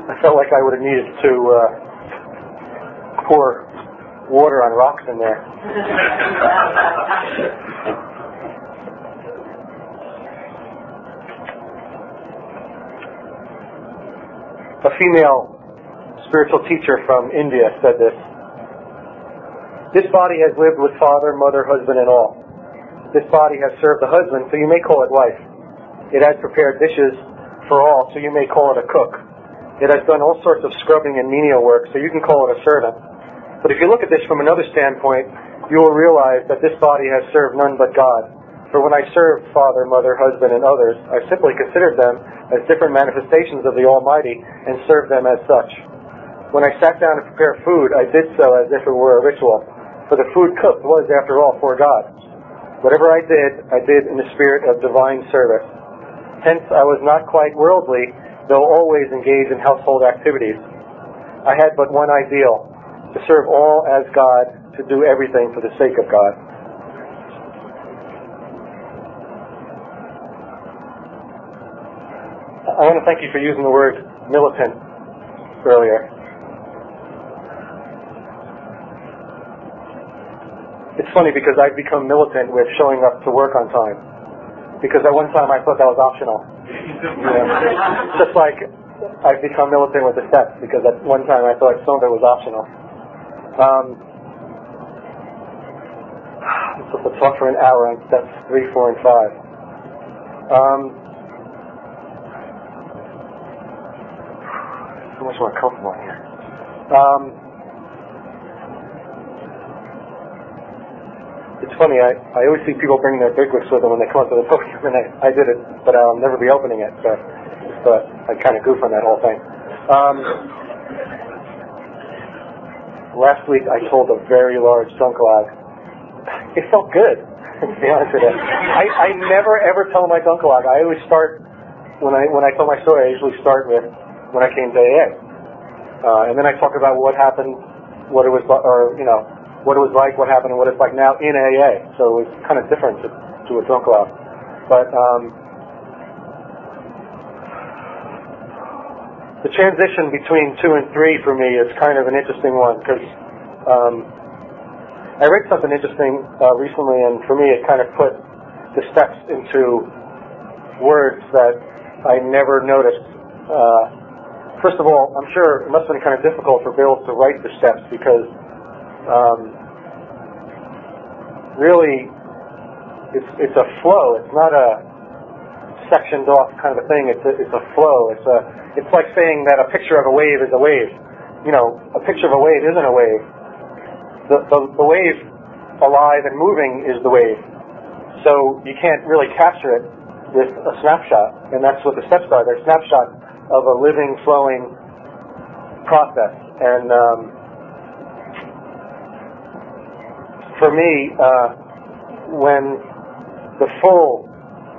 I felt like I would have needed to pour water on rocks in there. A female spiritual teacher from India said this: "This body has lived with father, mother, husband, and all. This body has served the husband, so you may call it wife. It has prepared dishes for all, so you may call it a cook. It has done all sorts of scrubbing and menial work, so you can call it a servant. But if you look at this from another standpoint, you will realize that this body has served none but God. For when I served father, mother, husband, and others, I simply considered them as different manifestations of the Almighty and served them as such. When I sat down to prepare food, I did so as if it were a ritual, for the food cooked was, after all, for God. Whatever I did in the spirit of divine service. Hence, I was not quite worldly, though always engaged in household activities. I had but one ideal, to serve all as God, to do everything for the sake of God." I want to thank you for using the word militant earlier. It's funny because I've become militant with showing up to work on time. Because at one time I thought that was optional. Just like I've become militant with the steps, because at one time I thought some of it was optional. We'll talk for an hour on steps 3, 4, and 5. So much more comfortable here. It's funny, I always see people bring their big books with them when they come up to the podium, and I did it, but I'll never be opening it, so I kind of goof on that whole thing. Last week I told a very large Dunkelog. It felt good, to be honest with you. I never ever tell my Dunkelog. I always start, when I tell my story, I usually start with when I came to AA. And then I talk about what happened, what it was, or, what it was like, what happened, and what it's like now in AA. So it's kind of different to a Dunkelog. But the transition between 2 and 3 for me is kind of an interesting one, because I read something interesting recently, and for me it kind of put the steps into words that I never noticed. First of all, I'm sure it must have been kind of difficult for Bill to write the steps, because really it's a flow. It's not a sectioned off kind of a thing. It's a flow. It's like saying that a picture of a wave is a wave. A picture of a wave isn't a wave. The wave, alive and moving, is the wave. So you can't really capture it with a snapshot, and that's what the steps are. They're a snapshot of a living, flowing process. And for me, when the full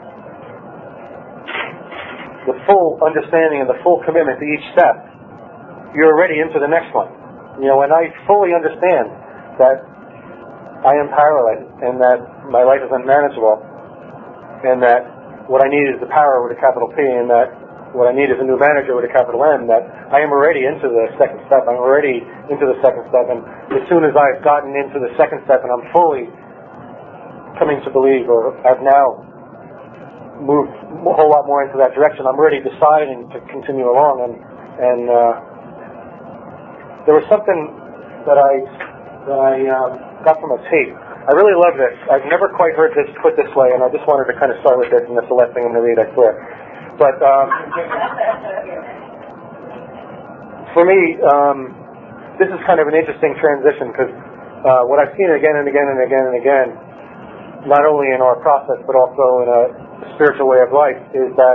understanding and the full commitment to each step, you're already into the next one. When I fully understand that I am powerless, and that my life is unmanageable, and that what I need is the power with a capital P, and that what I need is a new manager with a capital M, that I am already into the second step. I'm already into the second step, and as soon as I've gotten into the second step and I'm fully coming to believe, or I've now moved a whole lot more into that direction, I'm already deciding to continue along. And there was something that I got from a tape. I really love this. I've never quite heard this put this way, and I just wanted to kind of start with this, and that's the last thing I'm going to read, I swear. But for me, this is kind of an interesting transition, because what I've seen again and again and again and again, not only in our process but also in a spiritual way of life, is that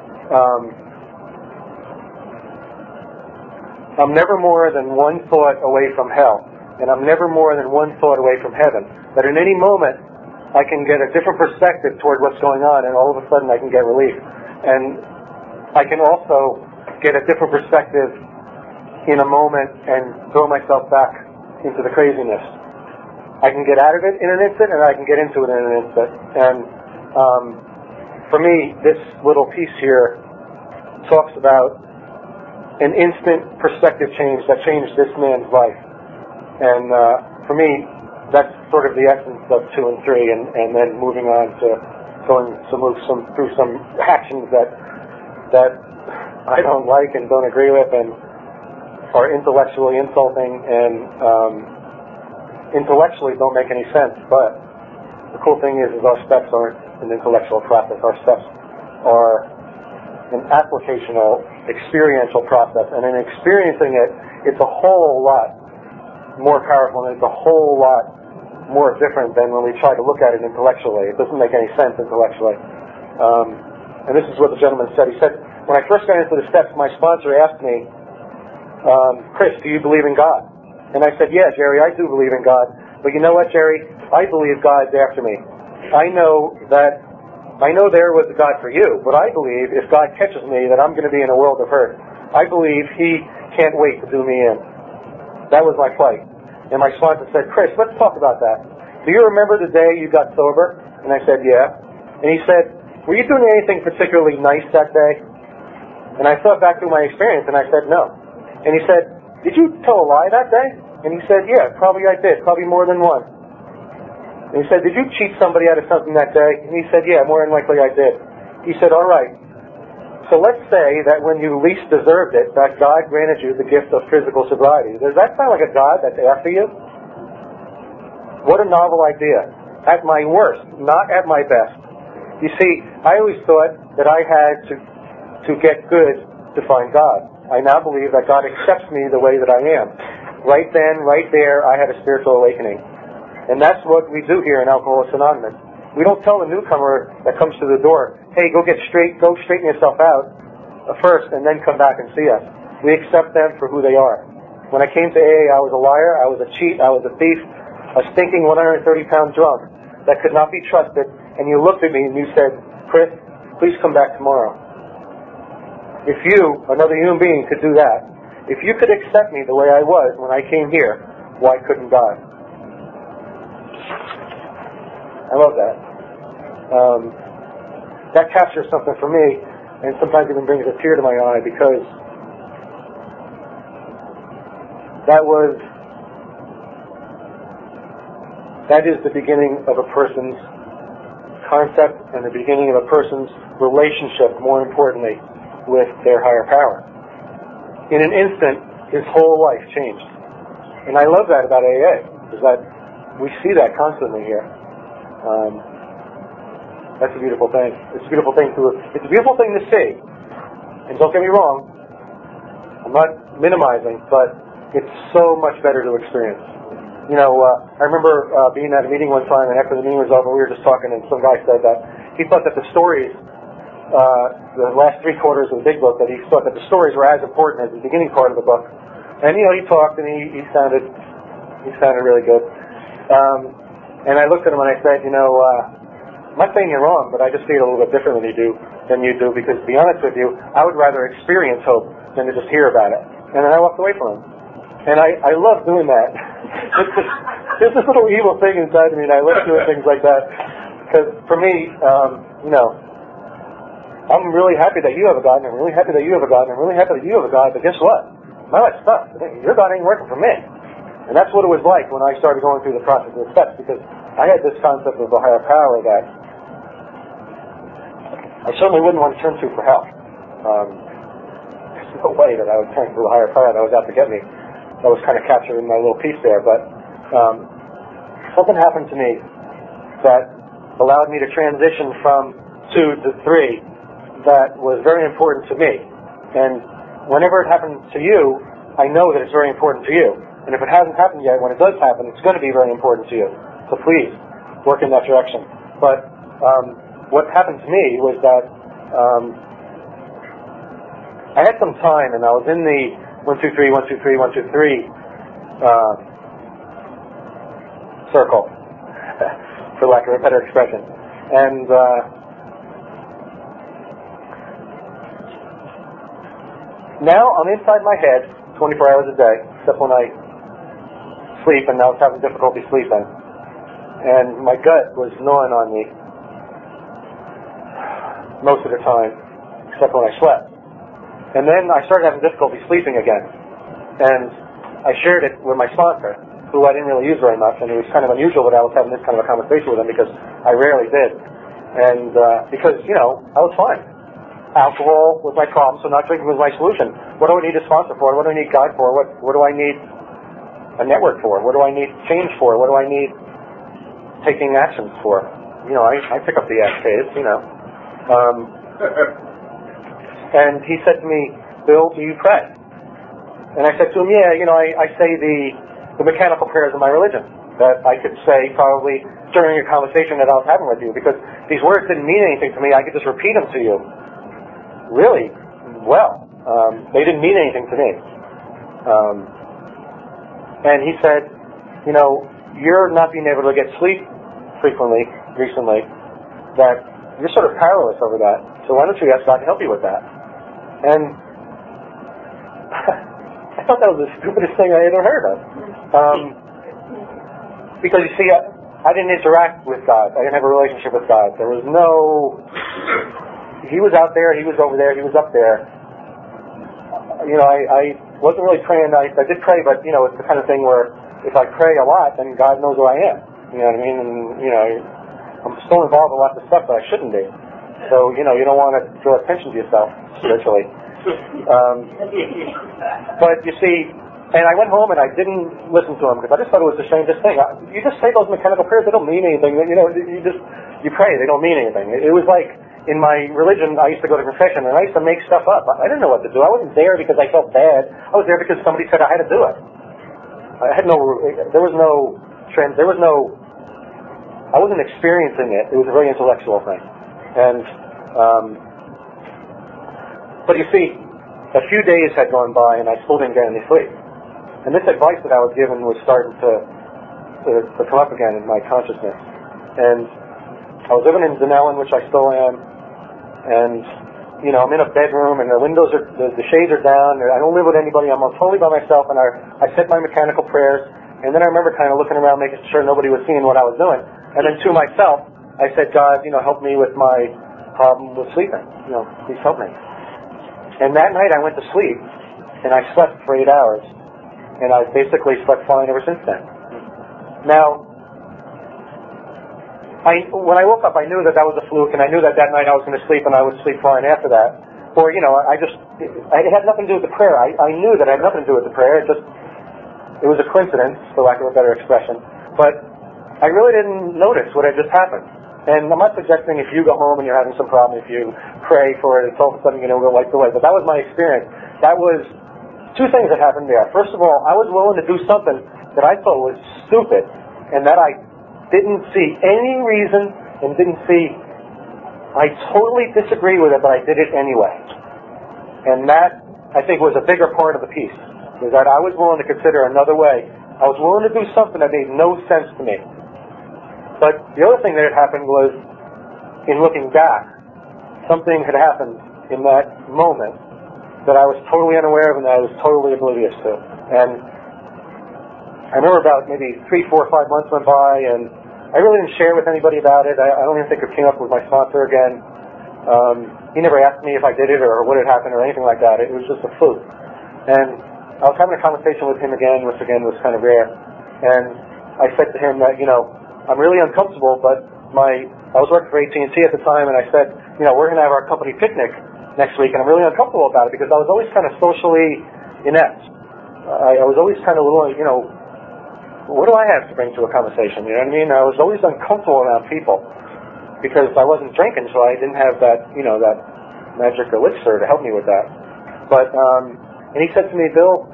I'm never more than one thought away from hell, and I'm never more than one thought away from heaven. That in any moment I can get a different perspective toward what's going on, and all of a sudden I can get relief. And I can also get a different perspective in a moment and throw myself back into the craziness. I can get out of it in an instant, and I can get into it in an instant. And for me, this little piece here talks about an instant perspective change that changed this man's life. And for me, that's sort of the essence of 2 and 3, and then moving on to going through some actions that I don't like and don't agree with and are intellectually insulting and intellectually don't make any sense. But the cool thing is our steps aren't an intellectual process. Our steps are an applicational, experiential process. And in experiencing it, it's a whole lot more powerful and it's a whole lot more different than when we try to look at it intellectually. It doesn't make any sense intellectually. And this is what the gentleman said. He said, when I first got into the steps, my sponsor asked me, Chris, do you believe in God? And I said, yeah, Jerry, I do believe in God. But you know what, Jerry? I believe God's after me. I know there was a God for you, but I believe if God catches me that I'm going to be in a world of hurt. I believe He can't wait to do me in. That was my fight. And my sponsor said, Chris, let's talk about that. Do you remember the day you got sober? And I said, yeah. And he said, were you doing anything particularly nice that day? And I thought back through my experience and I said, no. And he said, did you tell a lie that day? And he said, yeah, probably I did, probably more than one. And he said, did you cheat somebody out of something that day? And he said, yeah, more than likely I did. He said, all right. So let's say that when you least deserved it, that God granted you the gift of physical sobriety. Does that sound like a God that's after you? What a novel idea. At my worst, not at my best. You see, I always thought that I had to get good to find God. I now believe that God accepts me the way that I am. Right then, right there, I had a spiritual awakening. And that's what we do here in Alcoholics Anonymous. We don't tell a newcomer that comes to the door, hey, go straighten yourself out first and then come back and see us. We accept them for who they are. When I came to AA, I was a liar, I was a cheat, I was a thief, a stinking 130-pound drunk that could not be trusted, and you looked at me and you said, Chris, please come back tomorrow. If you, another human being, could do that, if you could accept me the way I was when I came here, why couldn't God? I love that. That captures something for me, and sometimes even brings a tear to my eye, because that is the beginning of a person's concept and the beginning of a person's relationship, more importantly, with their higher power. In an instant, his whole life changed. And I love that about AA, is that we see that constantly here. That's a beautiful thing. It's a beautiful thing to see. And don't get me wrong, I'm not minimizing, but it's so much better to experience. You know, I remember being at a meeting one time, and after the meeting was over, we were just talking, and some guy said that he thought that the stories, the last 3 quarters of the big book, that he thought that the stories were as important as the beginning part of the book. And, you know, he talked, and he sounded really good. And I looked at him and I said, you know, I'm not saying you're wrong, but I just see it a little bit different than you do, because to be honest with you, I would rather experience hope than to just hear about it. And then I walked away from him. And I love doing that. There's this little evil thing inside of me, and I love doing things like that. Because for me, you know, I'm really happy that you have a God, and I'm really happy that you have a God, and I'm really happy that you have a God, but guess what? My life's stuck. Your God ain't working for me. And that's what it was like when I started going through the process of the steps, because I had this concept of a higher power that I certainly wouldn't want to turn to for help. There's no way that I would turn to a higher power that was out to get me. That was kind of captured in my little piece there, but something happened to me that allowed me to transition from 2 to 3 that was very important to me. And whenever it happens to you, I know that it's very important to you. And if it hasn't happened yet, when it does happen, it's going to be very important to you. So please, work in that direction. But what happened to me was that I had some time, and I was in the 1, 2, 3, 1, 2, 3, 1, 2, 3 circle, for lack of a better expression. And now I'm inside my head 24 hours a day, except when I sleep, and I was having difficulty sleeping. And my gut was gnawing on me most of the time, except when I slept. And then I started having difficulty sleeping again. And I shared it with my sponsor, who I didn't really use very much, and it was kind of unusual that I was having this kind of a conversation with him because I rarely did. And because, I was fine. Alcohol was my problem, so not drinking was my solution. What do I need a sponsor for? What do I need God for? What do I need a network for? What do I need change for? What do I need taking actions for? I pick up the acades, And he said to me, Bill, do you pray? And I said to him, yeah, I say the mechanical prayers of my religion that I could say probably during a conversation that I was having with you, because these words didn't mean anything to me. I could just repeat them to you. Really well. They didn't mean anything to me. And he said, you're not being able to get sleep recently, that you're sort of powerless over that. So why don't you ask God to help you with that? And I thought that was the stupidest thing I ever heard of. Because you see, I didn't interact with God. I didn't have a relationship with God. There was no... He was out there, he was over there, he was up there. I wasn't really praying. I did pray, but, it's the kind of thing where if I pray a lot, then God knows who I am. You know what I mean? And, I'm still involved in lots of stuff that I shouldn't be. So, you don't want to draw attention to yourself spiritually. But you see, and I went home and I didn't listen to him because I just thought it was the strangest thing. You just say those mechanical prayers, they don't mean anything. You pray, they don't mean anything. It was like, in my religion, I used to go to confession and I used to make stuff up. I didn't know what to do. I wasn't there because I felt bad. I was there because somebody said I had to do it. I wasn't experiencing it. It was a very intellectual thing. And, but you see, a few days had gone by and I still didn't get any sleep. And this advice that I was given was starting to come up again in my consciousness. And I was living in Dunellen, which I still am. And, I'm in a bedroom and the windows are, the shades are down. I don't live with anybody. I'm totally by myself. And I said my mechanical prayers. And then I remember kind of looking around, making sure nobody was seeing what I was doing. And then to myself, I said, God, help me with my problem with sleeping. Please help me. And that night I went to sleep, and I slept for 8 hours. And I basically slept fine ever since then. Now, when I woke up, I knew that was a fluke, and I knew that night I was going to sleep, and I would sleep fine after that. Or, it had nothing to do with the prayer. I knew that it had nothing to do with the prayer. It was a coincidence, for lack of a better expression. But I really didn't notice what had just happened. And I'm not suggesting if you go home and you're having some problem, if you pray for it, it's all of a sudden going to go wiped away. But that was my experience. That was two things that happened there. First of all, I was willing to do something that I thought was stupid, and that I didn't see any reason and I totally disagree with it, but I did it anyway. And that, I think, was a bigger part of the piece, was that I was willing to consider another way. I was willing to do something that made no sense to me. But the other thing that had happened was, in looking back, something had happened in that moment that I was totally unaware of and that I was totally oblivious to. And I remember about maybe 3, 4, 5 months went by, and I really didn't share with anybody about it. I don't even think it came up with my sponsor again. He never asked me if I did it or what had happened or anything like that. It was just a fluke. And I was having a conversation with him again, which again was kind of rare. And I said to him that, I'm really uncomfortable, but I was working for AT&T at the time, and I said, we're going to have our company picnic next week, and I'm really uncomfortable about it because I was always kind of socially inept. I was always kind of a little, what do I have to bring to a conversation? You know what I mean? I was always uncomfortable around people because I wasn't drinking, so I didn't have that, that magic elixir to help me with that. But, and he said to me, Bill,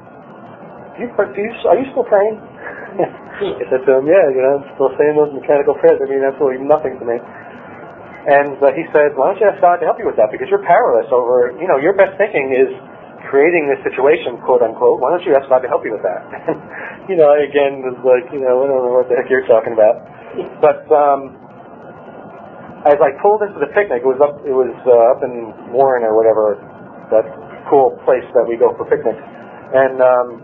are you still praying? I said to him, yeah, I'm still saying those mechanical prayers. I mean, absolutely nothing to me. And he said, why don't you ask God to help you with that? Because you're powerless over, your best thinking is creating this situation, quote unquote. Why don't you ask God to help you with that? Again, it was like, I don't know what the heck you're talking about. But as I pulled into the picnic, it was up in Warren or whatever, that cool place that we go for picnics. And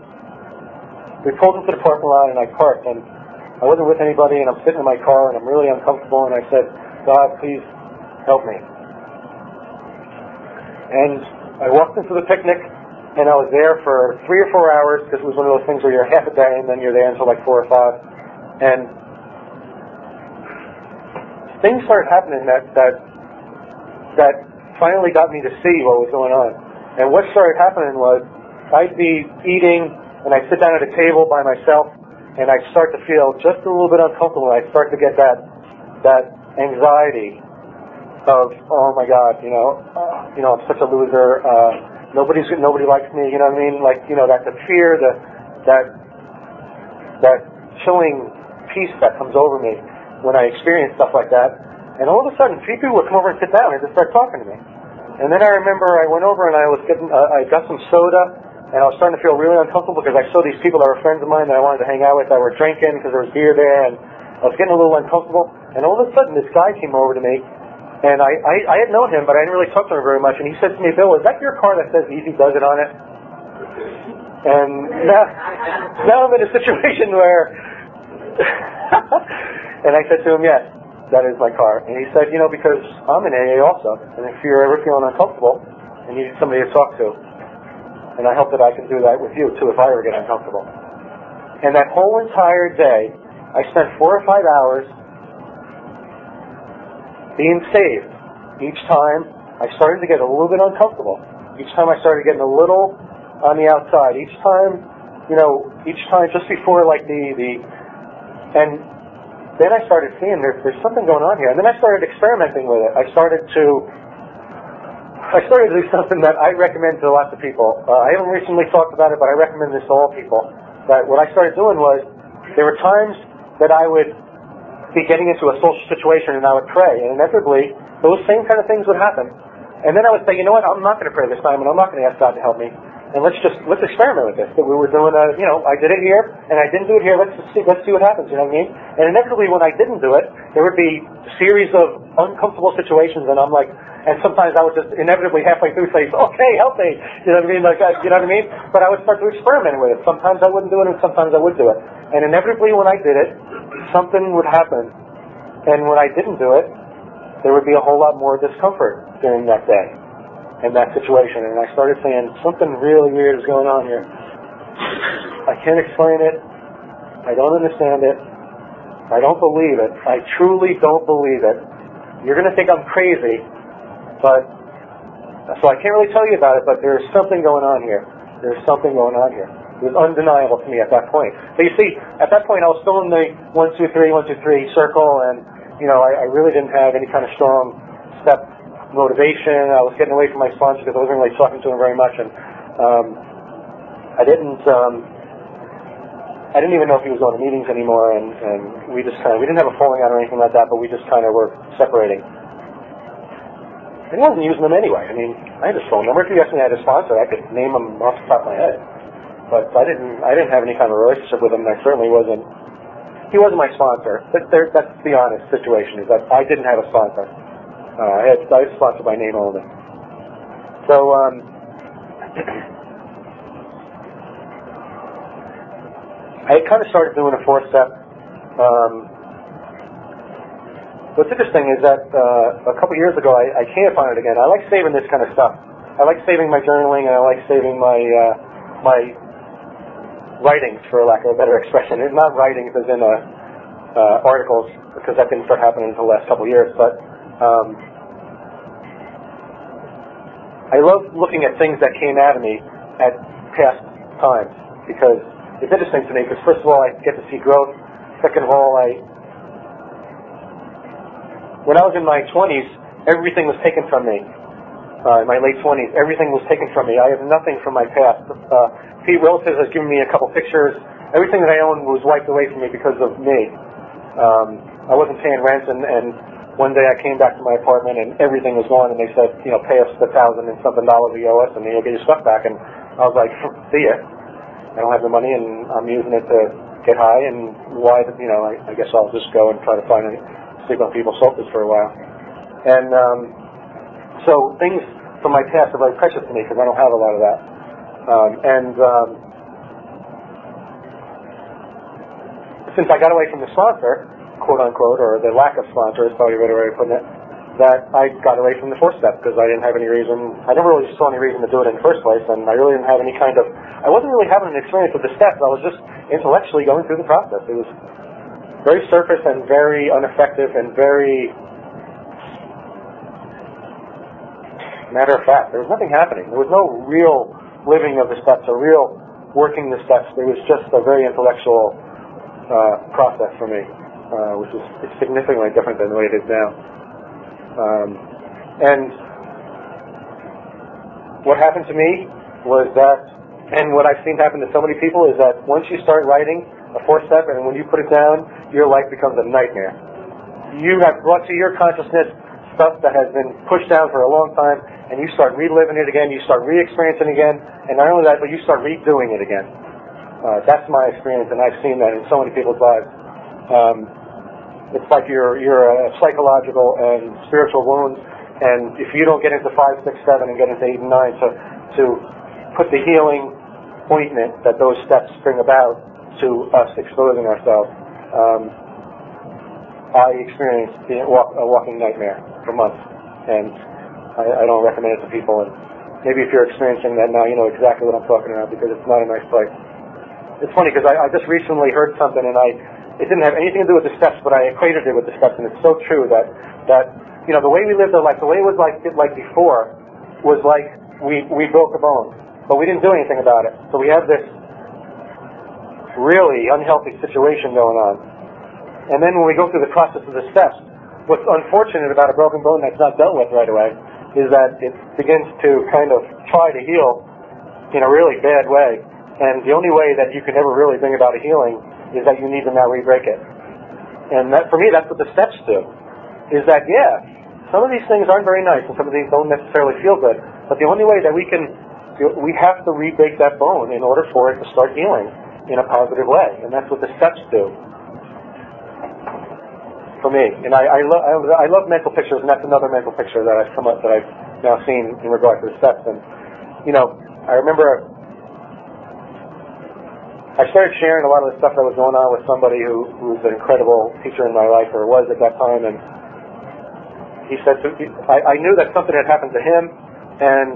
we pulled into the parking lot and I parked, and I wasn't with anybody, and I'm sitting in my car and I'm really uncomfortable, and I said, God, please help me. And I walked into the picnic, and I was there for 3 or 4 hours, because it was one of those things where you're half a day, and then you're there until like 4 or 5. And things started happening that finally got me to see what was going on. And what started happening was, I'd be eating, and I'd sit down at a table by myself, and I'd start to feel just a little bit uncomfortable. I'd start to get that anxiety of, oh my God, I'm such a loser. Nobody likes me. You know what I mean? Like, that the fear, that chilling peace that comes over me when I experience stuff like that. And all of a sudden, 3 people would come over and sit down and just start talking to me. And then I remember I went over and I got some soda, and I was starting to feel really uncomfortable because I saw these people that were friends of mine that I wanted to hang out with that were drinking because there was beer there, and I was getting a little uncomfortable. And all of a sudden, this guy came over to me, and I had known him, but I didn't really talk to him very much. And he said to me, "Bill, is that your car that says Easy Does It on it?" And now I'm in a situation where, and I said to him, "Yes, that is my car." And he said, because I'm in AA also, and if you're ever feeling uncomfortable and you need somebody to talk to, and I hope that I can do that with you too if I ever get uncomfortable. And that whole entire day, I spent 4 or 5 hours being saved. Each time I started to get a little bit uncomfortable. Each time I started getting a little on the outside. Each time just before like and then I started seeing there's something going on here. And then I started experimenting with it. I started to do something that I recommend to lots of people. I haven't recently talked about it, but I recommend this to all people. That what I started doing was, there were times that I would be getting into a social situation and I would pray, and inevitably those same kind of things would happen. And then I would say, you know what, I'm not going to pray this time, and I'm not going to ask God to help me. And let's experiment with this. That we were doing I did it here, and I didn't do it here. Let's see what happens. You know what I mean? And inevitably, when I didn't do it, there would be a series of uncomfortable situations, and I'm like, and sometimes I would just inevitably halfway through say, okay, help me. You know what I mean? You know what I mean? But I would start to experiment with it. Sometimes I wouldn't do it, and sometimes I would do it. And inevitably, when I did it, something would happen. And when I didn't do it, there would be a whole lot more discomfort during that day. In that situation, and I started saying, something really weird is going on here. I can't explain it. I don't understand it. I don't believe it. I truly don't believe it. You're going to think I'm crazy, but so I can't really tell you about it, but there's something going on here. There's something going on here. It was undeniable to me at that point. So you see, at that point I was still in the 1, 2, 3, 1, 2, 3 circle, and I really didn't have any kind of strong step motivation. I was getting away from my sponsor because I wasn't really talking to him very much, and I didn't even know if he was going to meetings anymore, and we didn't have a falling out or anything like that, but we just kind of were separating. And he wasn't using them anyway. I mean, I had his phone number. If you asked me I had a sponsor, I could name him off the top of my head. But I didn't have any kind of relationship with him, and he wasn't my sponsor. That's the honest situation, is that I didn't have a sponsor. I was sponsored by name only. So, I kind of started doing a 4-step. What's interesting is that a couple years ago, I came upon it again. I like saving this kind of stuff. I like saving my journaling, and I like saving my writings, for lack of a better expression. It's not writings as in articles, because that didn't start happening until the last couple years, but I love looking at things that came out of me at past times, because it's interesting to me, because first of all, I get to see growth. Second of all, when I was in my 20s, everything was taken from me. In my late 20s, everything was taken from me. I have nothing from my past. Relatives has given me a couple pictures. Everything that I owned was wiped away from me because of me. I wasn't paying rent, and one day I came back to my apartment and everything was gone, and they said, pay us the $1,000 and something you owe us, and you'll get your stuff back. And I was like, see ya. I don't have the money, and I'm using it to get high, and why? I guess I'll just go and try to sleep on people's sofas for a while. And so things from my past are very precious to me because I don't have a lot of that. Since I got away from the sponsor, quote unquote, or the lack of sponsor is probably a better way of putting it, that I got away from the fourth step because I didn't have any reason. I never really saw any reason to do it in the first place, and I really didn't have any kind of. I wasn't really having an experience with the steps. I was just intellectually going through the process. It was very surface and very ineffective and very matter of fact. There was nothing happening. There was no real living of the steps or real working the steps. It was just a very intellectual process for me, which is significantly different than the way it is now. And what happened to me was that, and what I've seen happen to so many people is that once you start writing a fourth step and when you put it down, your life becomes a nightmare. You have brought to your consciousness stuff that has been pushed down for a long time, and you start reliving it again, you start re-experiencing it again, and not only that, but you start redoing it again. That's my experience, and I've seen that in so many people's lives. It's like you're a psychological and spiritual wound, and if you don't get into 5, 6, 7 and get into 8 and 9 to put the healing ointment that those steps bring about to us exposing ourselves, I experienced a walking nightmare for months, and I don't recommend it to people. And maybe if you're experiencing that now, you know exactly what I'm talking about, because it's not a nice place. It's funny because I just recently heard something, and it didn't have anything to do with the steps, but I equated it with the steps, and it's so true that you know, the way we lived our life, the way it was like before, was like we broke a bone, but we didn't do anything about it. So we have this really unhealthy situation going on. And then when we go through the process of the steps, what's unfortunate about a broken bone that's not dealt with right away is that it begins to kind of try to heal in a really bad way. And the only way that you can ever really bring about a healing is that you need to now re-break it. And that, for me, that's what the steps do. Is that, yeah, some of these things aren't very nice, and some of these don't necessarily feel good, but the only way that we have to re-break that bone in order for it to start healing in a positive way. And that's what the steps do for me. And I love mental pictures, and that's another mental picture that I've now seen in regard to the steps. And, you know, I remember I started sharing a lot of the stuff that was going on with somebody who was an incredible teacher in my life, or was at that time, and he said, I knew that something had happened to him, and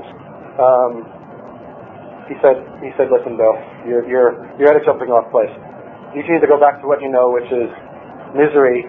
he said, listen, Bill, you're at a jumping off place. You need to go back to what you know, which is misery,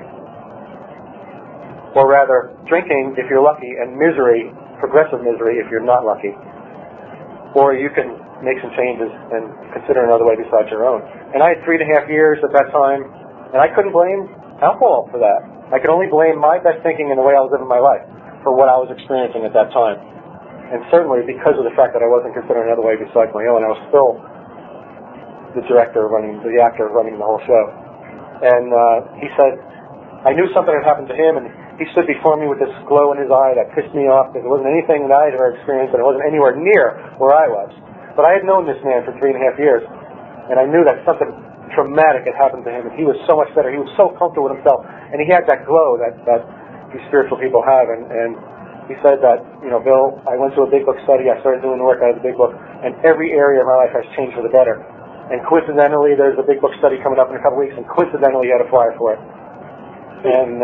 or rather, drinking if you're lucky, and misery, progressive misery if you're not lucky. Or you can make some changes and consider another way besides your own. And I had 3.5 years at that time, and I couldn't blame alcohol for that. I could only blame my best thinking and the way I was living my life for what I was experiencing at that time. And certainly because of the fact that I wasn't considering another way besides my own, I was still the actor running the whole show. And he said, I knew something had happened to him, and he stood before me with this glow in his eye that pissed me off because it wasn't anything that I had ever experienced, and it wasn't anywhere near where I was. But I had known this man for 3.5 years, and I knew that something traumatic had happened to him, and he was so much better. He was so comfortable with himself, and he had that glow that these spiritual people have. And he said that, you know, Bill, I went to a big book study. I started doing the work out of the big book, and every area of my life has changed for the better. And coincidentally, there's a big book study coming up in a couple weeks, and coincidentally, you had a flyer for it. And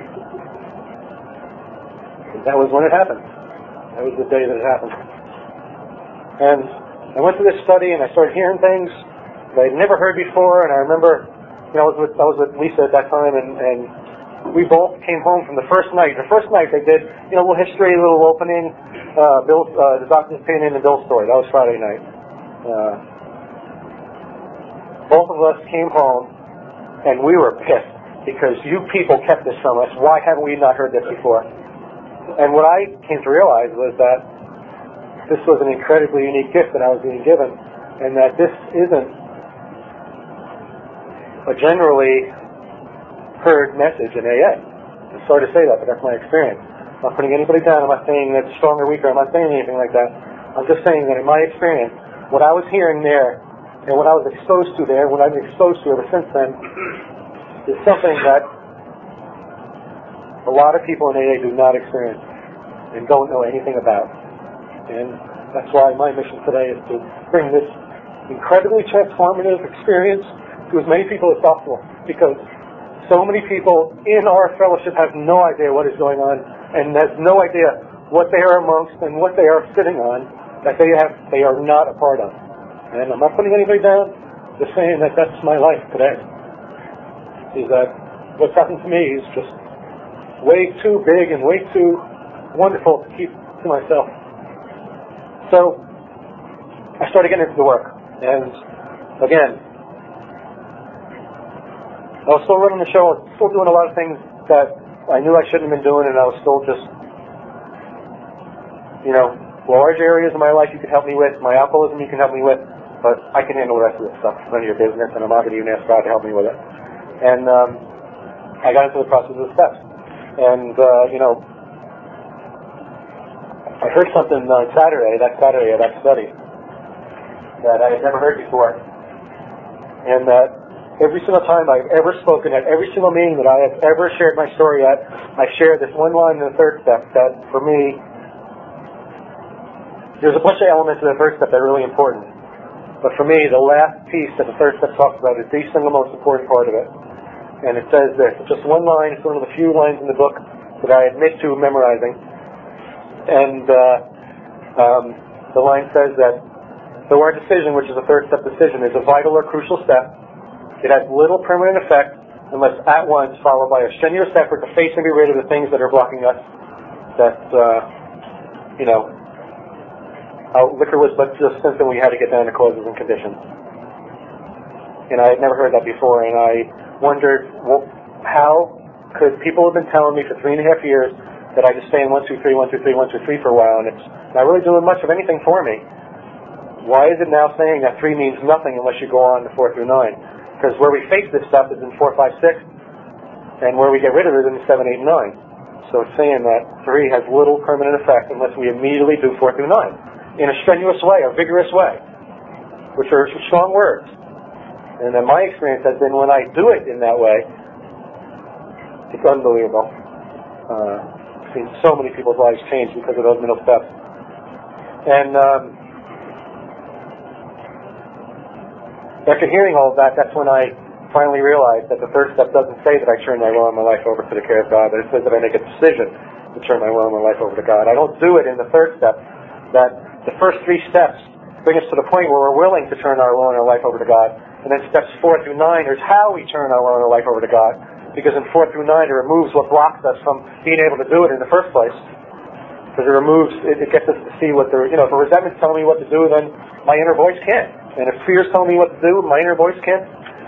that was when it happened. That was the day that it happened. And I went to this study, and I started hearing things that I'd never heard before. And I remember, you know, I was with Lisa at that time, and we both came home from the first night. The first night they did, you know, a little history, a little opening, the doctor's opinion, and Bill's story. That was Friday night. Both of us came home, and we were pissed because you people kept this from us. Why haven't we not heard this before? And what I came to realize was that this was an incredibly unique gift that I was being given, and that this isn't a generally heard message in AA. I'm sorry to say that, but that's my experience. I'm not putting anybody down. I'm not saying that it's strong or weak, or I'm not saying anything like that. I'm just saying that in my experience, what I was hearing there, and what I was exposed to there, what I've been exposed to ever since then, is something that a lot of people in AA do not experience and don't know anything about. And that's why my mission today is to bring this incredibly transformative experience to as many people as possible, because so many people in our fellowship have no idea what is going on, and has no idea what they are amongst and what they are sitting on that they are not a part of. And I'm not putting anybody down, just saying that that's my life today. Is that what's happened to me is just way too big and way too wonderful to keep to myself. So I started getting into the work, and again, I was still running the show, I was still doing a lot of things that I knew I shouldn't have been doing, and I was still just, large areas of my life you could help me with, my alcoholism you can help me with, but I can handle the rest of this stuff. It's none of your business, and I'm not going to even ask God to help me with it. And I got into the process of the steps. And, I heard something on Saturday of that study, that I had never heard before. And that every single time I've ever spoken at every single meeting that I have ever shared my story at, I share this one line in the third step that, for me, there's a bunch of elements in the third step that are really important. But for me, the last piece that the third step talks about is the single most important part of it. And it says this. It's just one line. It's one of the few lines in the book that I admit to memorizing. And the line says that though our decision, which is a third step decision, is a vital or crucial step, it has little permanent effect unless at once followed by a strenuous effort to face and be rid of the things that are blocking us. That, liquor was but just something we had to get down to causes and conditions. And I had never heard that before, and I wondered, how could people have been telling me for 3.5 years that I just stay in 1, 2, 3, 1, 2, 3, 1, 2, 3 for a while, and it's not really doing much of anything for me. Why is it now saying that 3 means nothing unless you go on to 4 through 9? Because where we face this stuff is in 4, 5, 6, and where we get rid of it is in 7, 8, and 9. So it's saying that 3 has little permanent effect unless we immediately do 4 through 9 in a strenuous way, a vigorous way, which are strong words. And then my experience has been when I do it in that way, it's unbelievable. I've seen so many people's lives change because of those middle steps. And after hearing all of that, that's when I finally realized that the third step doesn't say that I turn my will and my life over to the care of God, but it says that I make a decision to turn my will and my life over to God. I don't do it in the third step. That the first 3 steps bring us to the point where we're willing to turn our will and our life over to God. And then steps 4 through 9 is how we turn our will and our life over to God. Because in 4 through 9 it removes what blocks us from being able to do it in the first place. Because it gets us to see what if a resentment's telling me what to do, then my inner voice can't. And if fear's telling me what to do, my inner voice can't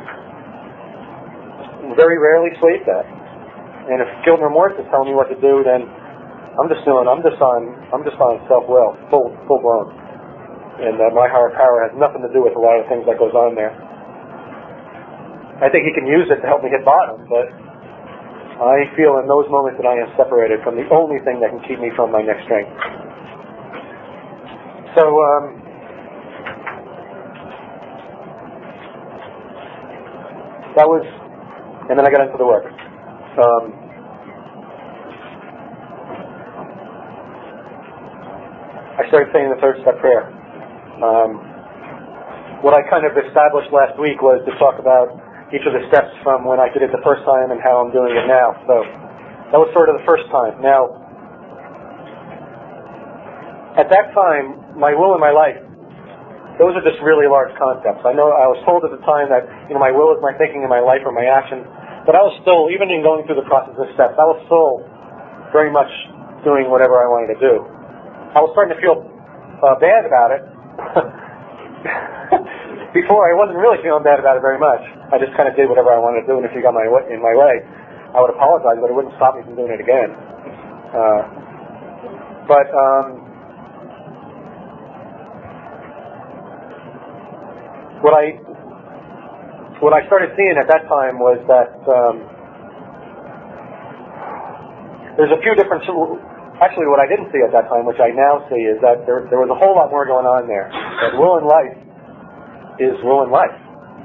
very rarely sway that. And if guilt and remorse is telling me what to do, then I'm just on self-will, full blown. And my higher power has nothing to do with a lot of things that goes on there. I think he can use it to help me hit bottom, but I feel in those moments that I am separated from the only thing that can keep me from my next strength. So, that was, and then I got into the work. I started saying the third step prayer. What I kind of established last week was to talk about each of the steps from when I did it the first time and how I'm doing it now. So that was sort of the first time. Now, at that time, my will and my life, those are just really large concepts. I know I was told at the time that my will is my thinking and my life are my actions, but I was still, even in going through the process of steps, I was still very much doing whatever I wanted to do. I was starting to feel bad about it. Before, I wasn't really feeling bad about it very much. I just kind of did whatever I wanted to do, and if you got in my way, I would apologize, but it wouldn't stop me from doing it again. What I started seeing at that time was that there's a few different. Actually, what I didn't see at that time, which I now see, is that there was a whole lot more going on there. That will and life is will and life.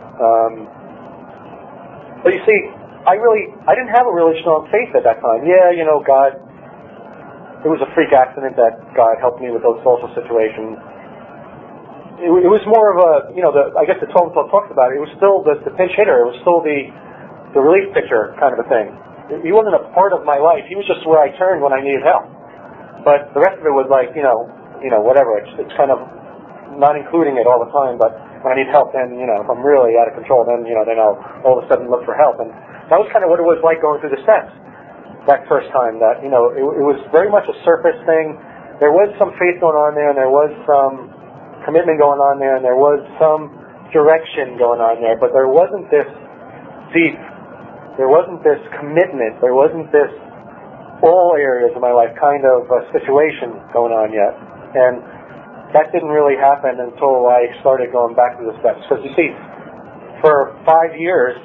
But you see, I didn't have a really strong faith at that time. Yeah, God, it was a freak accident that God helped me with those social situations. It was more of a, I guess the 12 talks about it. It was still the pinch hitter. It was still the relief pitcher kind of a thing. He wasn't a part of my life. He was just where I turned when I needed help. But the rest of it was like, whatever. It's kind of not including it all the time, but when I need help, then, if I'm really out of control, then I'll all of a sudden look for help. And that was kind of what it was like going through the steps that first time. That, it was very much a surface thing. There was some faith going on there, and there was some commitment going on there, and there was some direction going on there, but there wasn't this deep, there wasn't this commitment, there wasn't this all areas of my life kind of situation going on yet. And that didn't really happen until I started going back to the steps. Because you see, for 5 years,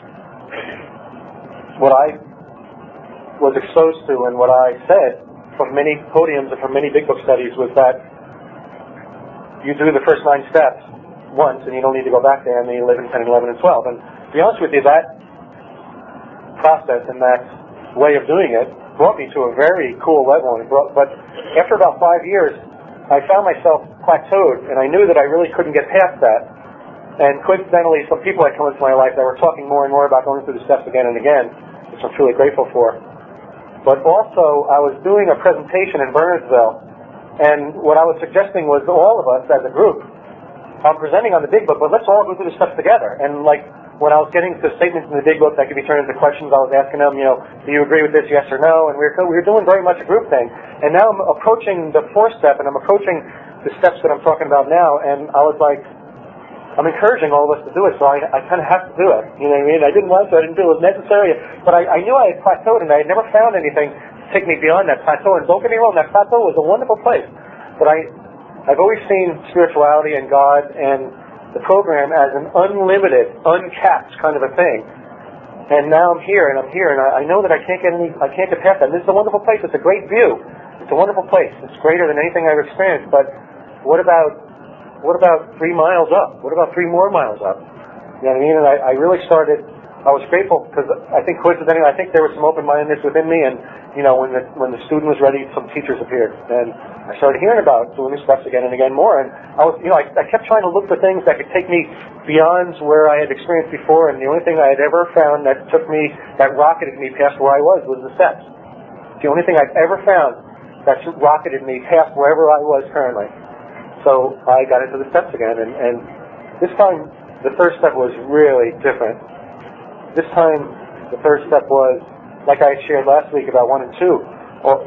what I was exposed to and what I said from many podiums and from many Big Book studies was that you do the first 9 steps once and you don't need to go back there, and then you live in 10 and 11 and 12. And to be honest with you, that process and that way of doing it brought me to a very cool level. But after about 5 years, I found myself plateaued, and I knew that I really couldn't get past that. And coincidentally, some people had come into my life that were talking more and more about going through the steps again and again, which I'm truly grateful for. But also, I was doing a presentation in Bernardsville, and what I was suggesting was all of us as a group, I'm presenting on the Big Book, but let's all go through the steps together. And like, when I was getting to statements in the Big Book that could be turned into questions, I was asking them, do you agree with this, yes or no? And we were doing very much a group thing. And now I'm approaching the 4th step, and I'm approaching the steps that I'm talking about now, and I was like, I'm encouraging all of us to do it, so I kind of have to do it. You know what I mean? I didn't want to, I didn't feel it was necessary, but I knew I had plateaued, and I had never found anything to take me beyond that plateau. And don't get me wrong, that plateau was a wonderful place. But I've always seen spirituality and God and the program as an unlimited, uncapped kind of a thing. And now I'm here, and I know that I can't get past that. And this is a wonderful place. It's a great view. It's a wonderful place. It's greater than anything I've experienced. But what about 3 miles up? What about 3 more miles up? You know what I mean? And I really started. I was grateful because I think coincidentally, I think there was some open-mindedness within me, and when the student was ready, some teachers appeared, and I started hearing about doing the steps again and again more. And I was, I kept trying to look for things that could take me beyond where I had experienced before, and the only thing I had ever found that rocketed me past where I was the steps. The only thing I've ever found that rocketed me past wherever I was currently. So I got into the steps again, and this time the third step was really different. This time the third step was, like I shared last week about 1 and 2, or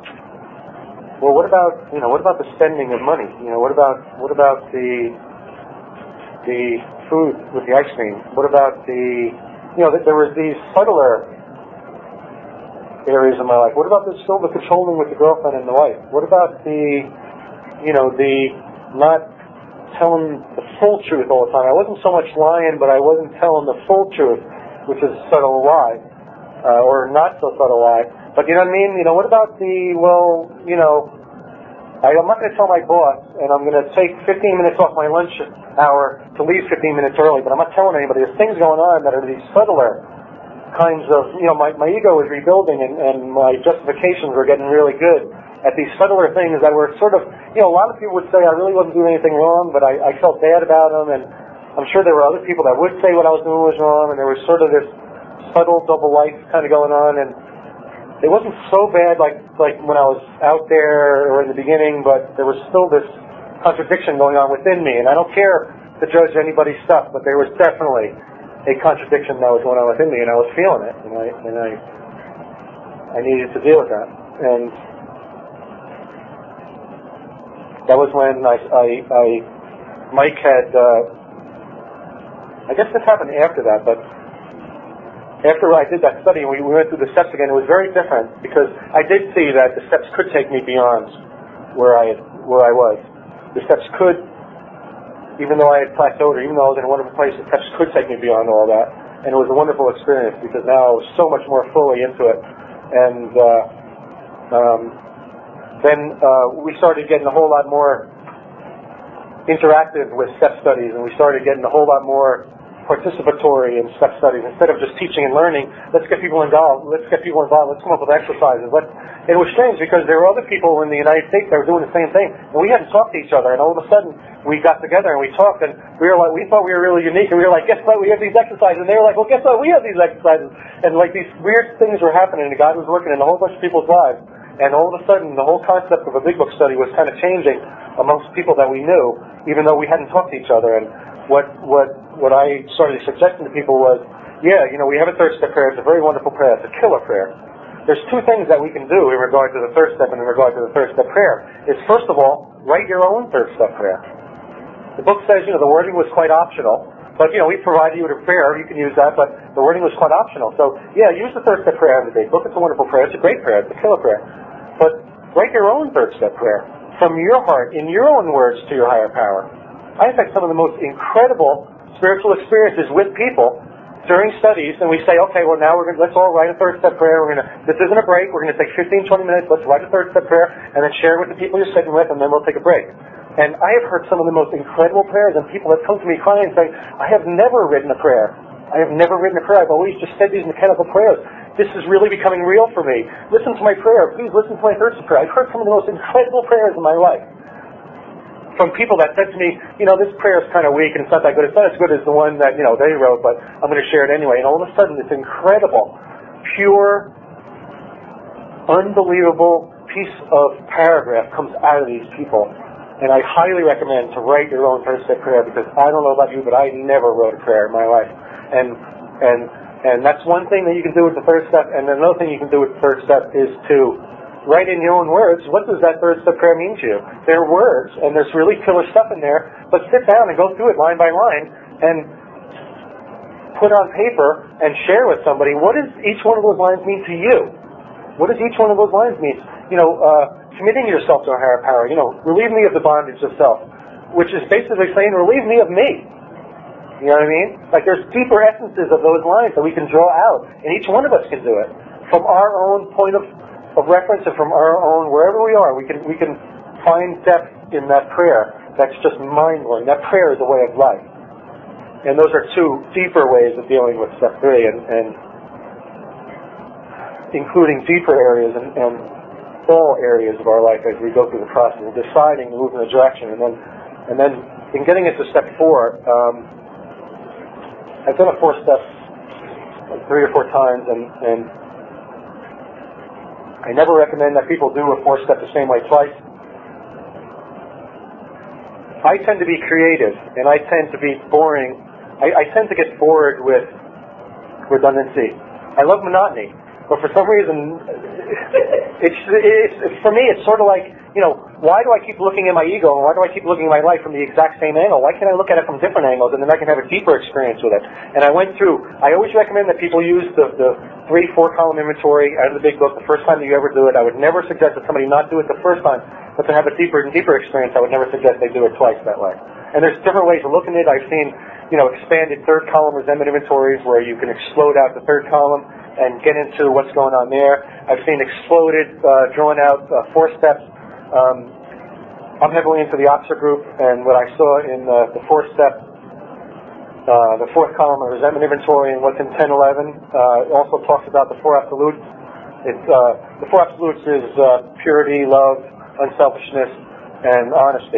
well, what about the spending of money? What about the food with the ice cream? What about there was these subtler areas of my life. What about the controlling with the girlfriend and the wife? What about the not telling the full truth all the time? I wasn't so much lying, but I wasn't telling the full truth, which is a subtle lie, or not so subtle lie. But you know what I mean? What about I'm not going to tell my boss, and I'm going to take 15 minutes off my lunch hour to leave 15 minutes early, but I'm not telling anybody. There's things going on that are these subtler kinds of, my ego was rebuilding, and my justifications were getting really good at these subtler things that were sort of, a lot of people would say I really wasn't doing anything wrong, but I felt bad about them, and I'm sure there were other people that would say what I was doing was wrong, and there was sort of this subtle double life kind of going on, and it wasn't so bad like when I was out there or in the beginning, but there was still this contradiction going on within me, and I don't care to judge anybody's stuff, but there was definitely a contradiction that was going on within me, and I was feeling it, and I needed to deal with that. And that was when Mike had, I guess this happened after that, but after I did that study and we went through the steps again, it was very different because I did see that the steps could take me beyond where I was. The steps could, even though I had plateaued, or even though I was in a wonderful place, the steps could take me beyond all that. And it was a wonderful experience because now I was so much more fully into it. And then we started getting a whole lot more interactive with step studies, and we started getting a whole lot more participatory in step studies. Instead of just teaching and learning, let's get people involved. Let's come up with exercises. It was strange because there were other people in the United States that were doing the same thing, and we hadn't talked to each other, and all of a sudden we got together and we talked, and we thought we were really unique, and we were like, guess what, we have these exercises, and they were like, well, guess what, we have these exercises, and like these weird things were happening, and God was working in a whole bunch of people's lives, and all of a sudden the whole concept of a Big Book study was kind of changing amongst people that we knew, even though we hadn't talked to each other. And what I started suggesting to people was, yeah, we have a third step prayer. It's a very wonderful prayer. It's a killer prayer. There's two things that we can do in regard to the third step and in regard to the third step prayer. Is first of all, write your own third step prayer. The book says, the wording was quite optional, but we provided you with a prayer. You can use that, but the wording was quite optional. So yeah, use the third step prayer in the Big Book. It's a wonderful prayer. It's a great prayer. It's a killer prayer. But write your own third step prayer from your heart, in your own words, to your higher power. I've had some of the most incredible spiritual experiences with people during studies, and we say, okay, well now let's all write a third step prayer. This isn't a break. We're going to take 15, 20 minutes. Let's write a third step prayer, and then share it with the people you're sitting with, and then we'll take a break. And I have heard some of the most incredible prayers, and people have come to me crying, saying, I have never written a prayer. I have never written a prayer. I've always just said these mechanical prayers. This is really becoming real for me. Listen to my prayer. Please listen to my third step prayer. I've heard some of the most incredible prayers in my life from people that said to me, this prayer is kind of weak and it's not that good. It's not as good as the one that, they wrote, but I'm going to share it anyway. And all of a sudden, this incredible, pure, unbelievable piece of paragraph comes out of these people. And I highly recommend to write your own third step prayer, because I don't know about you, but I never wrote a prayer in my life. And that's one thing that you can do with the third step. And another thing you can do with the third step is to write in your own words, what does that third step prayer mean to you? They're words, and there's really killer stuff in there, but sit down and go through it line by line, and put on paper and share with somebody, what does each one of those lines mean to you? What does each one of those lines mean? Committing yourself to a higher power, relieve me of the bondage of self, which is basically saying, relieve me of me. You know what I mean? Like, there's deeper essences of those lines that we can draw out, and each one of us can do it from our own point of reference, and from our own, wherever we are, we can find depth in that prayer. That's just mind-blowing. That prayer is a way of life. And those are two deeper ways of dealing with step 3, and including deeper areas and all areas of our life as we go through the process of deciding to move in a direction. And then in getting into step 4, I've done a 4-step like 3 or 4 times, and I never recommend that people do a 4-step the same way twice. I tend to be creative, and I tend to be boring. I tend to get bored with redundancy. I love monotony, but for some reason, it's for me, it's sort of like, why do I keep looking at my ego, and why do I keep looking at my life from the exact same angle? Why can't I look at it from different angles, and then I can have a deeper experience with it? And I always recommend that people use the 3-4 column inventory out of the Big Book the first time that you ever do it. I would never suggest that somebody not do it the first time, but to have a deeper and deeper experience, I would never suggest they do it twice that way. And there's different ways of looking at it. I've seen, expanded third column resentment inventories where you can explode out the third column and get into what's going on there. I've seen exploded, drawn out 4 steps. I'm heavily into the Oxford group, and what I saw in the 4th step, the 4th column of resentment inventory, and what's in 1011, also talks about the 4 absolutes. The 4 absolutes is purity, love, unselfishness, and honesty.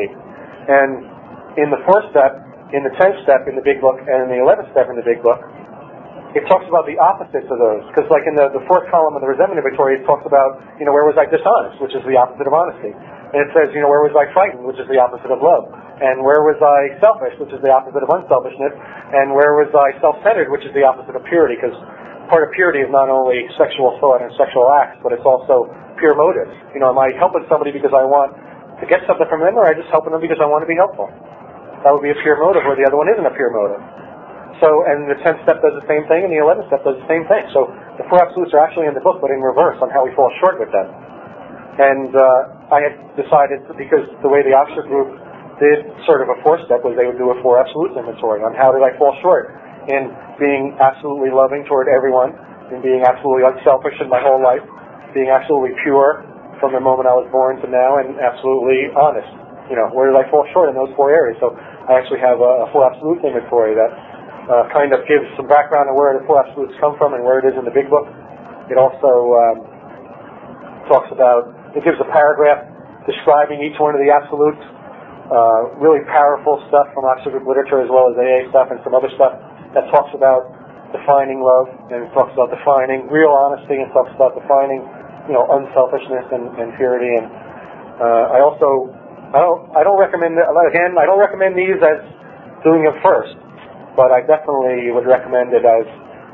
And in the 4th step, in the 10th step in the Big Book, and in the 11th step in the Big Book, it talks about the opposites of those. Because like in the 4th column of the resentment inventory, it talks about, where was I dishonest, which is the opposite of honesty. And it says, where was I frightened, which is the opposite of love. And where was I selfish, which is the opposite of unselfishness. And where was I self-centered, which is the opposite of purity. Because part of purity is not only sexual thought and sexual acts, but it's also pure motives. Am I helping somebody because I want to get something from them, or am I just helping them because I want to be helpful? That would be a pure motive, where the other one isn't a pure motive. So, and the 10th step does the same thing, and the 11th step does the same thing. So the 4 absolutes are actually in the book, but in reverse on how we fall short with them. And I had decided, because the way the Oxford group did sort of a 4-step, was they would do a 4 absolutes inventory on how did I fall short in being absolutely loving toward everyone, in being absolutely unselfish in my whole life, being absolutely pure from the moment I was born to now, and absolutely honest. Where did I fall short in those 4 areas? So I actually have a 4 absolute inventory that kind of gives some background on where the 4 absolutes come from and where it is in the Big Book. It also talks about, it gives a paragraph describing each one of the absolutes, really powerful stuff from Oxford Group literature as well as AA stuff and some other stuff that talks about defining love and talks about defining real honesty and talks about defining, unselfishness and purity. And I don't recommend, again, I don't recommend these as doing them first, but I definitely would recommend it as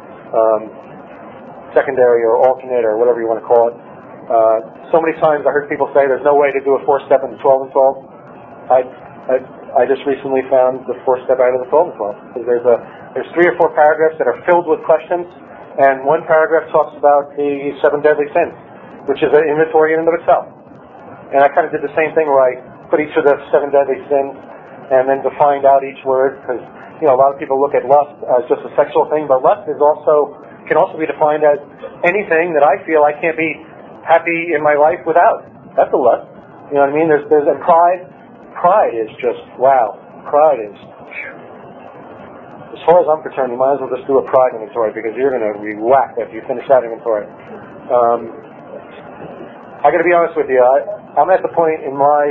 secondary or alternate or whatever you want to call it. So many times I heard people say there's no way to do a 4-step in 12 and 12. I just recently found the 4-step out of the 12 and 12. There's 3 or 4 paragraphs that are filled with questions, and one paragraph talks about the 7 deadly sins, which is an inventory in and of itself. And I kind of did the same thing where I put each of the 7 deadly sins and then defined out each word, because a lot of people look at lust as just a sexual thing, but lust can also be defined as anything that I feel I can't be happy in my life without. That's a lust. You know what I mean? There's pride. Pride is just, wow. Pride is, as far as I'm concerned, you might as well just do a pride inventory, because you're going to be whacked after you finish that inventory. I got to be honest with you. I'm at the point in my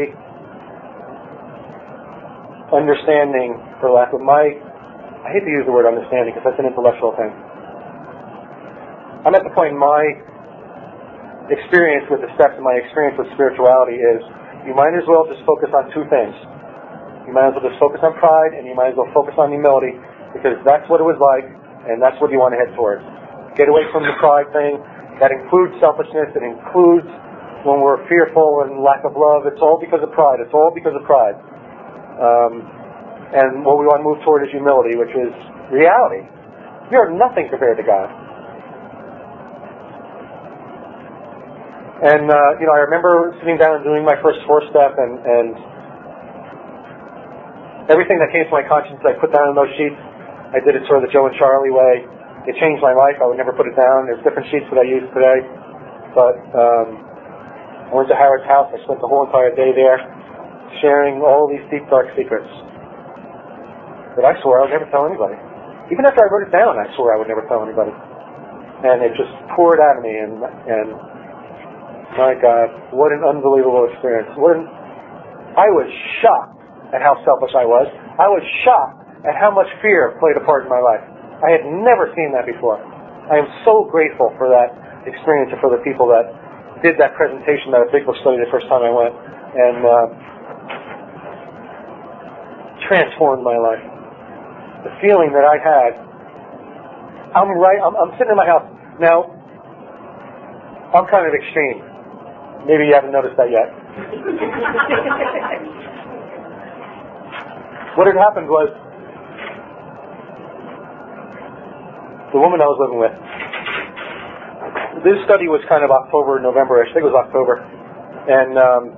understanding, I hate to use the word understanding because that's an intellectual thing. I'm at the point in my experience with the steps and my experience with spirituality is you might as well just focus on 2 things. You might as well just focus on pride, and you might as well focus on humility, because that's what it was like, and that's what you want to head towards. Get away from the pride thing. That includes selfishness. It includes when we're fearful and lack of love. It's all because of pride. It's all because of pride. And what we want to move toward is humility, which is reality. You're nothing compared to God. And, I remember sitting down and doing my first 4-step, and everything that came to my conscience I put down in those sheets. I did it sort of the Joe and Charlie way. It changed my life. I would never put it down. There's different sheets that I use today. But I went to Howard's house. I spent the whole entire day there sharing all these deep, dark secrets that I swore I would never tell anybody. Even after I wrote it down, I swore I would never tell anybody. And it just poured out of me, and my God, what an unbelievable experience. I was shocked at how selfish I was. I was shocked at how much fear played a part in my life. I had never seen that before. I am so grateful for that experience and for the people that did that presentation, that Big Book study the first time I went, and transformed my life. The feeling that I had, I'm sitting in my house. Now, I'm kind of extreme. Maybe you haven't noticed that yet. What had happened was, the woman I was living with, this study was kind of October, November-ish. I think it was October. And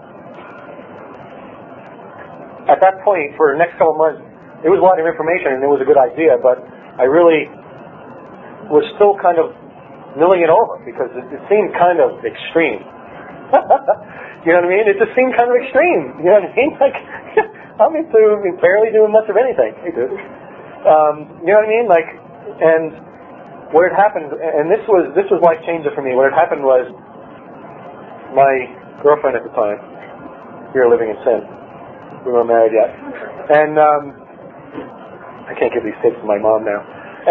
at that point, for the next couple of months, it was a lot of information and it was a good idea, but I really was still kind of milling it over because it seemed kind of extreme. You know what I mean? It just seemed kind of extreme. You know what I mean? Like, I'm into barely doing much of anything. Hey, dude. You know what I mean? Like, and what had happened, and this was life-changing for me. What had happened was my girlfriend at the time, we were living in sin. We weren't married yet. And I can't give these tapes to my mom now.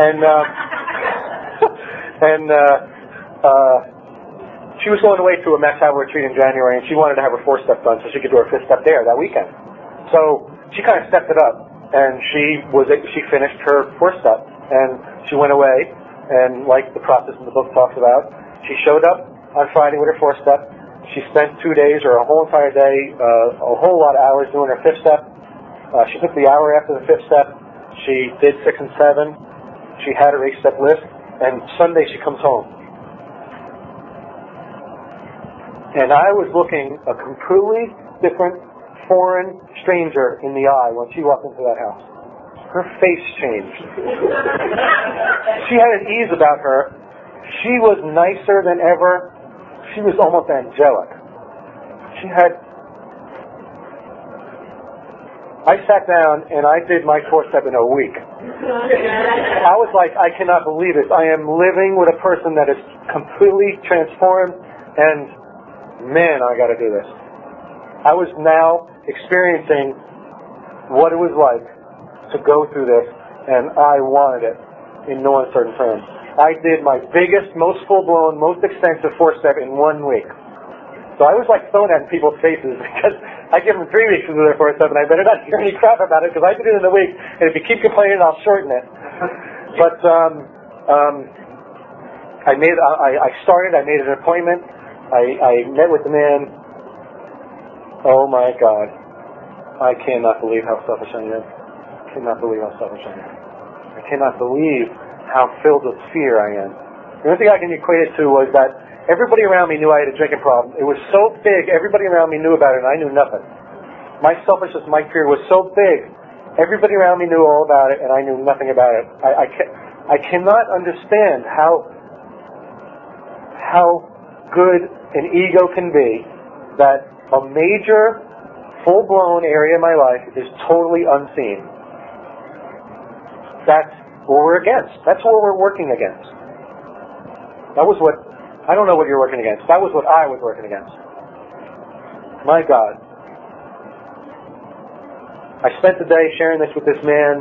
And she was going away to a Max Havell retreat in January, and she wanted to have her 4-step done so she could do her 5th step there that weekend. So she kind of stepped it up, and she finished her 4th step, and she went away, and like the process in the book talks about, she showed up on Friday with her 4th step. She spent 2 days or a whole entire day, a whole lot of hours doing her 5th step. She took the hour after the 5th step. She did 6 and 7. She had her 8-step list, and Sunday she comes home. And I was looking a completely different, foreign stranger in the eye when she walked into that house. Her face changed. She had an ease about her. She was nicer than ever. She was almost angelic. I sat down and I did my 4th step in a week. I was like, I cannot believe it. I am living with a person that is completely transformed, and man, I got to do this. I was now experiencing what it was like to go through this, and I wanted it in no uncertain terms. I did my biggest, most full-blown, most extensive 4-step in 1 week. So I was like throwing that in people's faces because I give them 3 weeks to do their 4-step, and I better not hear any crap about it because I did it in a week, and if you keep complaining, I'll shorten it. But I made an appointment. I met with the man. Oh my God. I cannot believe how selfish I am. I cannot believe how selfish I am. I cannot believe how filled with fear I am. The only thing I can equate it to was that everybody around me knew I had a drinking problem. It was so big, everybody around me knew about it, and I knew nothing. My selfishness, my fear was so big, everybody around me knew all about it, and I knew nothing about it. I cannot understand how good an ego can be that a major, full-blown area of my life is totally unseen. That's what we're against. That's what we're working against. That was what, I don't know what you're working against. That was what I was working against. My God. I spent the day sharing this with this man.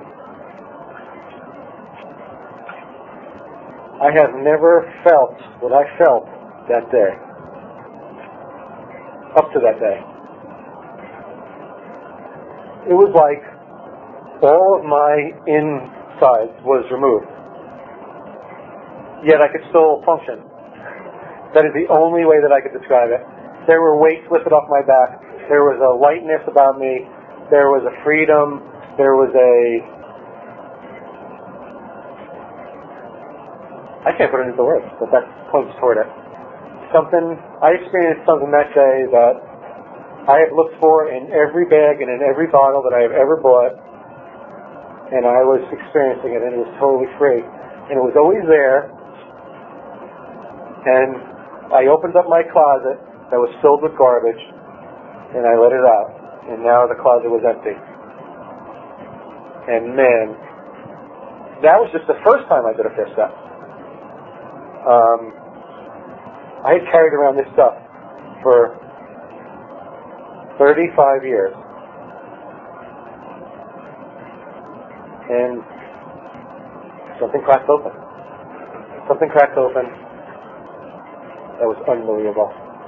I have never felt what I felt that day. Up to that day. It was like all of my inside was removed. Yet I could still function. That is the only way that I could describe it. There were weights lifted off my back. There was a lightness about me. There was a freedom. There was I can't put it into words, but that points toward it. I experienced something that day that I have looked for in every bag and in every bottle that I have ever bought, and I was experiencing it, and it was totally free. And it was always there, and I opened up my closet that was filled with garbage, and I let it out, and now the closet was empty. And man, that was just the first time I did a 5th step. I had carried around this stuff for 35 years. And something cracked open. Something cracked open that was unbelievable.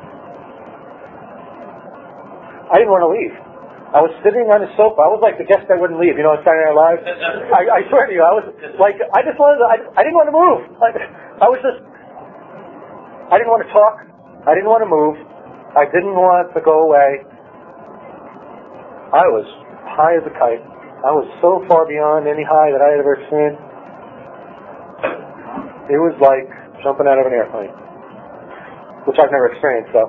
I didn't want to leave. I was sitting on the sofa. I was like the guest that wouldn't leave, on Saturday Night Live. I swear to you, I was like, I didn't want to move. I didn't want to talk. I didn't want to move. I didn't want to go away. I was high as a kite. I was so far beyond any high that I had ever experienced. It was like jumping out of an airplane, which I've never experienced, though.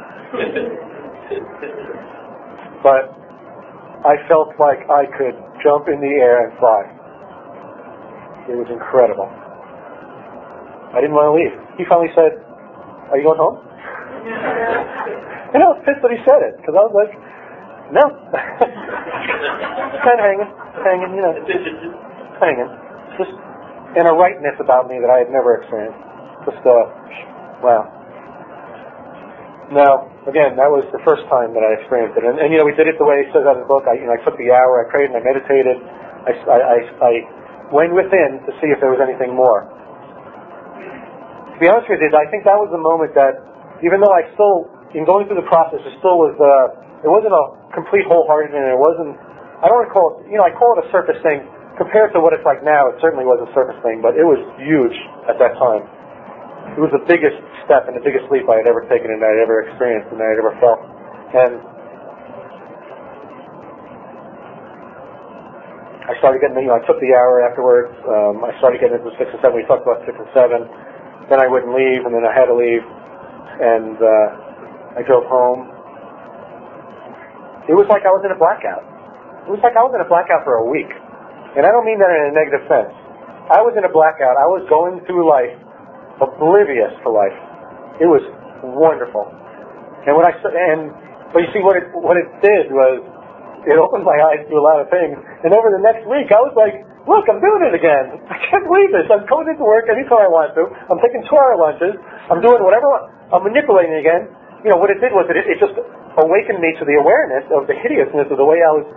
But I felt like I could jump in the air and fly. It was incredible. I didn't want to leave. He finally said, "Are you going home?" And I was pissed that he said it, because I was like, no. Kind of hanging, hanging. Just in a rightness about me that I had never experienced. Just, wow. Now, again, that was the first time that I experienced it. And we did it the way he says out in the book. I took the hour, I prayed and I meditated. I went within to see if there was anything more. To be honest with you, I think that was the moment that, even though I still, in going through the process, it still was, it wasn't a complete wholehearted, and it wasn't, I don't want to call it, I call it a surface thing. Compared to what it's like now, it certainly was a surface thing, but it was huge at that time. It was the biggest step and the biggest leap I had ever taken and I had ever experienced and I had ever felt. And I started getting, I took the hour afterwards. I started getting into 6 and 7. We talked about 6 and 7. Then I wouldn't leave, and then I had to leave. And I drove home. It was like I was in a blackout. It was like I was in a blackout for a week. And I don't mean that in a negative sense. I was in a blackout. I was going through life oblivious to life. It was wonderful. And but you see, what it did was it opened my eyes to a lot of things. And over the next week, I was like, look, I'm doing it again. I can't believe this. I'm going into work anytime I want to. I'm taking 2-hour lunches. I'm doing whatever. I'm manipulating again. What it did was it just awakened me to the awareness of the hideousness of the way I was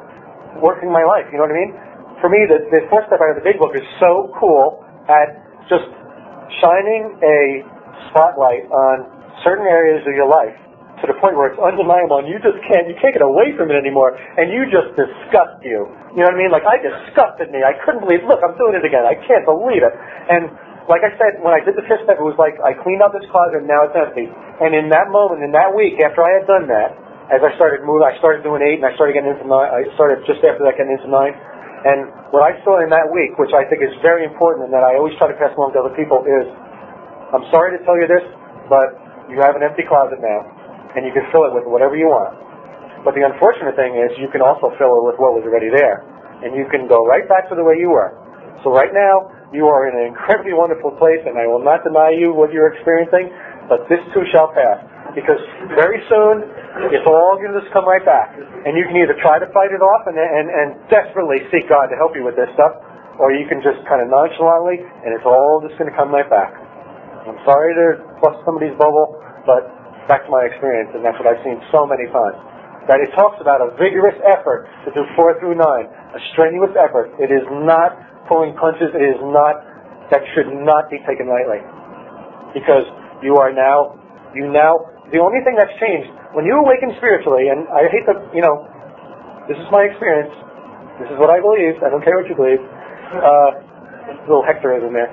working my life, you know what I mean? For me, the fourth step out of the big book is so cool at just shining a spotlight on certain areas of your life to the point where it's undeniable and you can't get away from it anymore, and you just disgust you. You know what I mean? Like, I disgusted me. I couldn't believe, look, I'm doing it again. I can't believe it. And like I said, when I did the fifth step, it was like I cleaned out this closet and now it's empty. And in that moment, in that week, after I had done that, as I started moving, I started doing 8 and I started getting into 9. I started just after that getting into 9. And what I saw in that week, which I think is very important and that I always try to pass along to other people, is, I'm sorry to tell you this, but you have an empty closet now, and you can fill it with whatever you want. But the unfortunate thing is you can also fill it with what was already there, and you can go right back to the way you were. So right now, you are in an incredibly wonderful place, and I will not deny you what you're experiencing, but this too shall pass. Because very soon, it's all going to just come right back. And you can either try to fight it off and desperately seek God to help you with this stuff, or you can just kind of nonchalantly, and it's all just going to come right back. I'm sorry to bust somebody's bubble, but that's my experience, and that's what I've seen so many times. That it talks about a vigorous effort to do 4 through 9, a strenuous effort. It is not pulling punches. It is not, that should not be taken lightly. Because the only thing that's changed, when you awaken spiritually, and I hate to, this is my experience, this is what I believe, I don't care what you believe, little Hectorism there,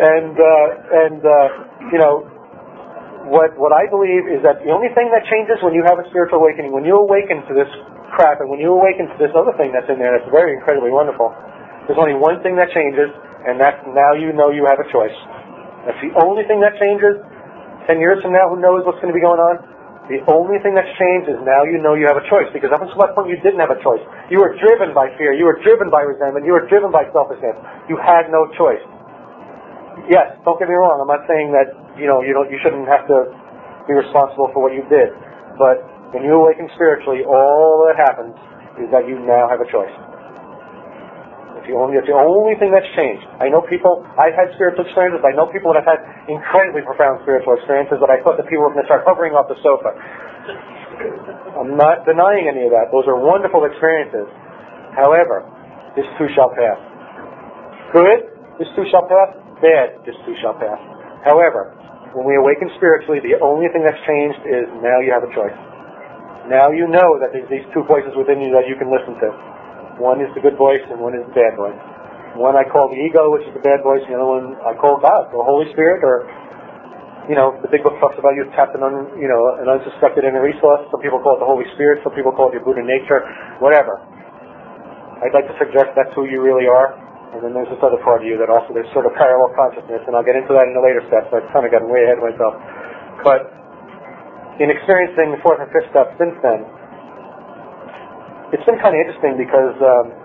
what I believe is that the only thing that changes when you have a spiritual awakening, when you awaken to this crap, and when you awaken to this other thing that's in there that's very incredibly wonderful, there's only one thing that changes, and that's now you know you have a choice. That's the only thing that changes. 10 years from now, who knows what's going to be going on? The only thing that's changed is now you know you have a choice, because up until that point you didn't have a choice. You were driven by fear, you were driven by resentment, you were driven by selfishness. You had no choice. Yes, don't get me wrong, I'm not saying that you shouldn't have to be responsible for what you did. But when you awaken spiritually, all that happens is that you now have a choice. It's the only thing that's changed. I know people, I've had spiritual experiences, I know people that have had incredibly profound spiritual experiences, but I thought that people were going to start hovering off the sofa. I'm not denying any of that. Those are wonderful experiences. However, this too shall pass. Good, this too shall pass. Bad, this too shall pass. However, when we awaken spiritually, the only thing that's changed is now you have a choice. Now you know that there's these two voices within you that you can listen to. One is the good voice and one is the bad voice. One I call the ego, which is the bad voice, and the other one I call God, or Holy Spirit, or, the big book talks about you tapped an unsuspected inner resource. Some people call it the Holy Spirit, some people call it your Buddha nature, whatever. I'd like to suggest that's who you really are. And then there's this other part of you that also, there's sort of parallel consciousness, and I'll get into that in a later step, so I've kind of gotten way ahead of myself. But in experiencing the fourth and fifth step since then, it's been kind of interesting because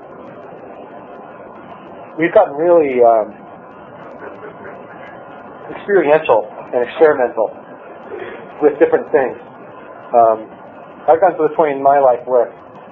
we've gotten really experiential and experimental with different things. I've gotten to the point in my life where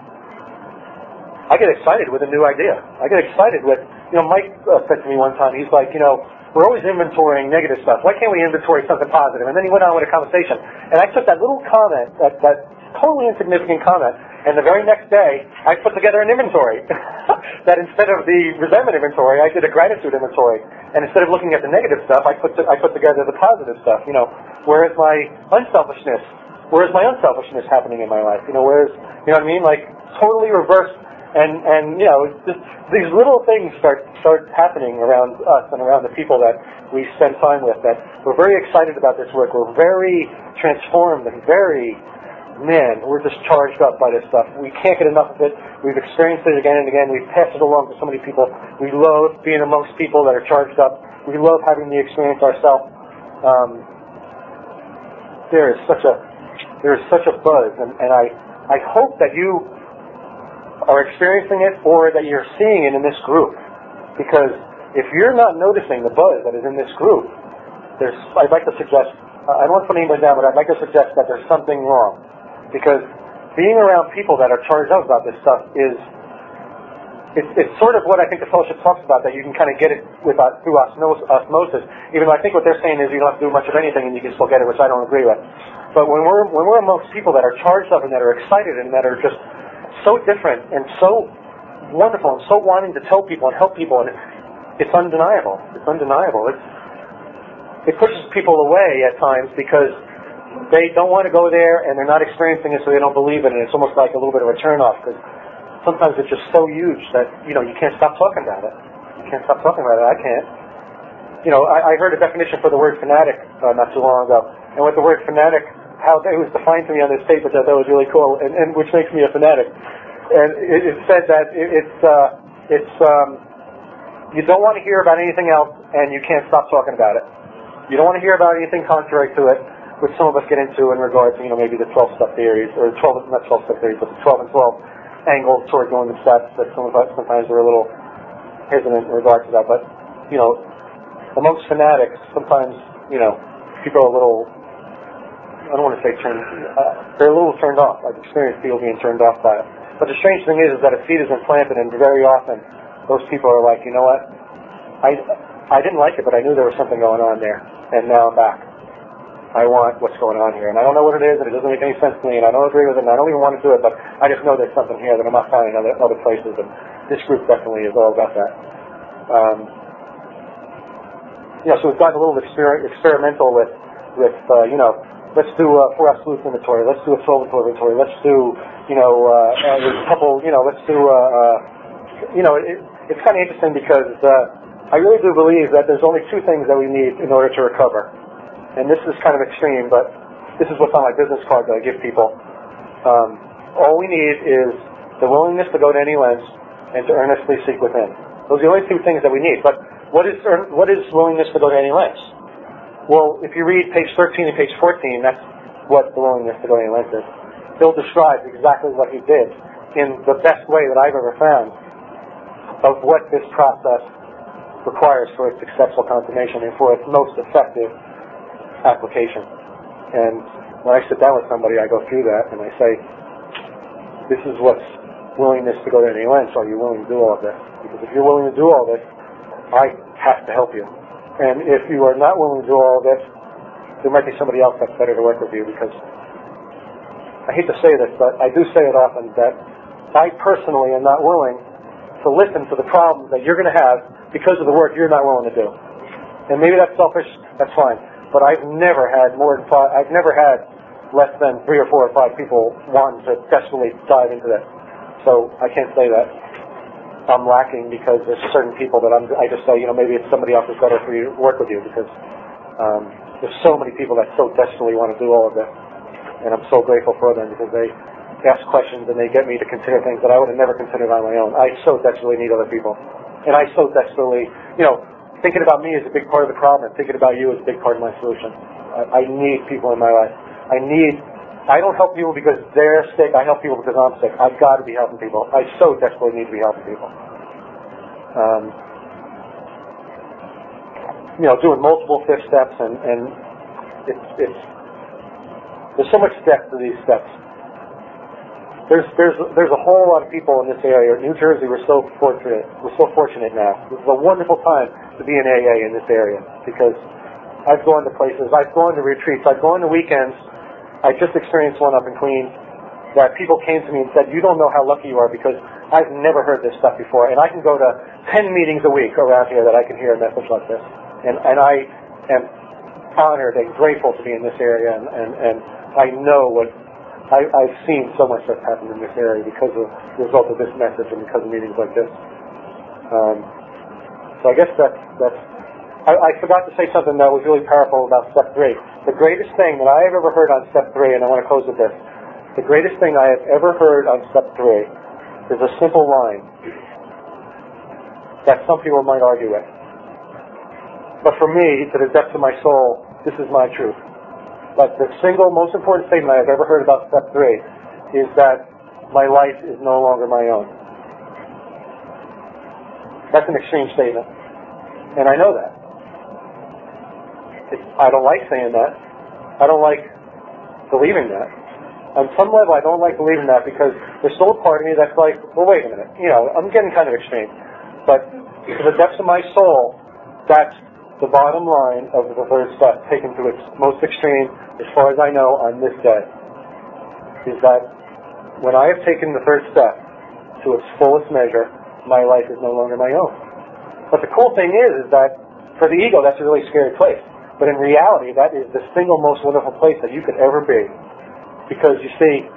I get excited with a new idea. I get excited with, Mike said to me one time, he's like, we're always inventorying negative stuff. Why can't we inventory something positive? And then he went on with a conversation. And I took that little comment, that totally insignificant comment, and the very next day, I put together an inventory. That instead of the resentment inventory, I did a gratitude inventory. And instead of looking at the negative stuff, I put together the positive stuff. Where is my unselfishness? Where is my unselfishness happening in my life? Where's, what I mean? Like, totally reversed. And just these little things start happening around us and around the people that we spend time with. That we're very excited about this work. We're very transformed and we're just charged up by this stuff. We can't get enough of it. We've experienced it again and again. We've passed it along to so many people. We love being amongst people that are charged up. We love having the experience ourselves. There is such a buzz, and I hope that you are experiencing it or that you're seeing it in this group. Because if you're not noticing the buzz that is in this group, I'd like to suggest, I don't want to put anybody down, but I'd like to suggest that there's something wrong. Because being around people that are charged up about this stuff it's sort of what I think the fellowship talks about, that you can kind of get it through osmosis. Even though I think what they're saying is you don't have to do much of anything and you can still get it, which I don't agree with. But when we're amongst people that are charged up and that are excited and that are just so different and so wonderful. I'm so wanting to tell people and help people, and it's undeniable. It's undeniable. It pushes people away at times because they don't want to go there and they're not experiencing it, so they don't believe it, and it's almost like a little bit of a turn-off because sometimes it's just so huge that, you can't stop talking about it. You can't stop talking about it. I can't. I heard a definition for the word fanatic not too long ago, and with the word fanatic, how it was defined to me on this tape, which I thought was really cool, and which makes me a fanatic. And it said that you don't want to hear about anything else, and you can't stop talking about it. You don't want to hear about anything contrary to it, which some of us get into in regards to, maybe the 12-step theories, or not 12-step theories, but the 12 and 12 angles toward doing the steps, that some of us sometimes are a little hesitant in regards to that. But, amongst fanatics, sometimes, people are a little, I don't want to say they're a little turned off. I've experienced people being turned off by it. But the strange thing is that a seed is implanted, and very often those people are like, you know what, I didn't like it, but I knew there was something going on there, and now I'm back. I want what's going on here, and I don't know what it is, and it doesn't make any sense to me, and I don't agree with it, and I don't even want to do it, but I just know there's something here that I'm not finding other places, and this group definitely is all about that. So we've gotten a little experimental with let's do a 4 absolute inventory, let's do a 12 inventory, let's do, there's a couple, let's do it's kind of interesting because I really do believe that there's only 2 things that we need in order to recover. And this is kind of extreme, but this is what's on my business card that I give people. All we need is the willingness to go to any lengths and to earnestly seek within. Those are the only 2 things that we need. But what is willingness to go to any lengths? Well, if you read page 13 and page 14, that's what the willingness to go to any lengths is. Bill describes exactly what he did in the best way that I've ever found of what this process requires for its successful consummation and for its most effective application. And when I sit down with somebody, I go through that and I say, this is what's willingness to go to any lengths. Are you willing to do all of this? Because if you're willing to do all this, I have to help you. And if you are not willing to do all of this, there might be somebody else that's better to work with you, because I hate to say this, but I do say it often that I personally am not willing to listen to the problems that you're going to have because of the work you're not willing to do. And maybe that's selfish, that's fine. But I've never had less than 3 or 4 or 5 people wanting to desperately dive into this. So I can't say that I'm lacking because there's certain people that I just say, maybe it's somebody else is better for you to work with you, because there's so many people that so desperately want to do all of this. And I'm so grateful for them because they ask questions and they get me to consider things that I would have never considered on my own. I so desperately need other people. And I so desperately, thinking about me is a big part of the problem, and thinking about you is a big part of my solution. I need people in my life. I don't help people because they're sick. I help people because I'm sick. I've got to be helping people. I so desperately need to be helping people. Doing multiple 5th steps, and it's there's so much depth to these steps. There's a whole lot of people in this area. New Jersey, we're so fortunate now. This is a wonderful time to be in AA in this area, because I've gone to places, I've gone to retreats, I've gone to weekends. I just experienced one up in Queens that people came to me and said, you don't know how lucky you are, because I've never heard this stuff before, and I can go to 10 meetings a week around here that I can hear a message like this. And I am honored and grateful to be in this area, and I know what I've seen so much that's happened in this area because of the result of this message and because of meetings like this. So I guess I forgot to say something that was really powerful about step 3. The greatest thing that I have ever heard on step 3, and I want to close with this, the greatest thing I have ever heard on step 3 is a simple line that some people might argue with. But for me, to the depths of my soul, this is my truth. But the single most important statement I have ever heard about step 3 is that my life is no longer my own. That's an extreme statement. And I know that. I don't like saying that. I don't like believing that. On some level, I don't like believing that, because there's still a part of me that's like, well, wait a minute. I'm getting kind of extreme. But to the depths of my soul, that's the bottom line of the 3rd step, taken to its most extreme, as far as I know, on this day, is that when I have taken the 3rd step to its fullest measure, my life is no longer my own. But the cool thing is that for the ego, that's a really scary place. But in reality, that is the single most wonderful place that you could ever be. Because you see,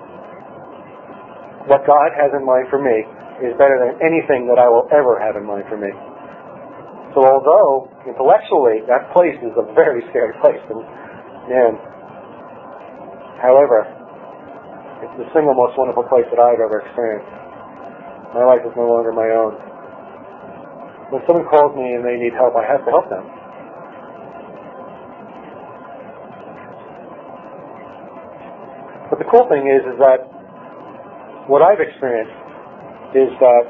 what God has in mind for me is better than anything that I will ever have in mind for me. So although, intellectually, that place is a very scary place, and however, it's the single most wonderful place that I've ever experienced. My life is no longer my own. When someone calls me and they need help, I have to help them. But the cool thing is that what I've experienced is that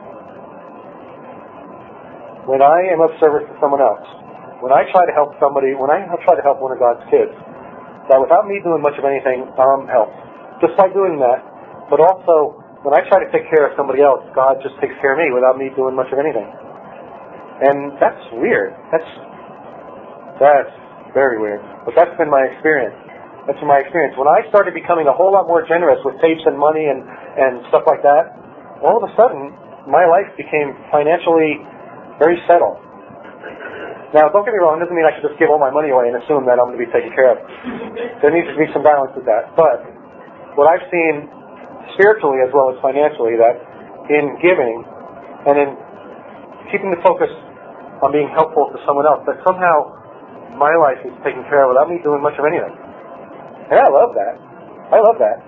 when I am of service to someone else, when I try to help somebody, when I try to help one of God's kids, that without me doing much of anything, I'm helped. Just by doing that, but also when I try to take care of somebody else, God just takes care of me without me doing much of anything. And that's weird. That's very weird. But that's been my experience. That's been my experience. When I started becoming a whole lot more generous with tapes and money and stuff like that, all of a sudden, my life became financially very settled. Now, don't get me wrong, it doesn't mean I should just give all my money away and assume that I'm going to be taken care of. There needs to be some balance with that. But what I've seen spiritually as well as financially, that in giving and in keeping the focus on being helpful to someone else, that somehow my life is taken care of without me doing much of anything. And I love that. I love that.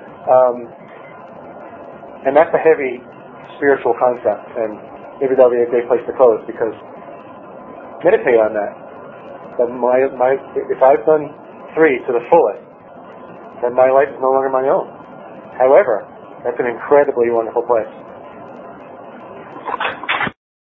And that's a heavy spiritual concept, and maybe that'll be a great place to close, because meditate on that. That if I've done 3 to the fullest, then my life is no longer my own. However, that's an incredibly wonderful place.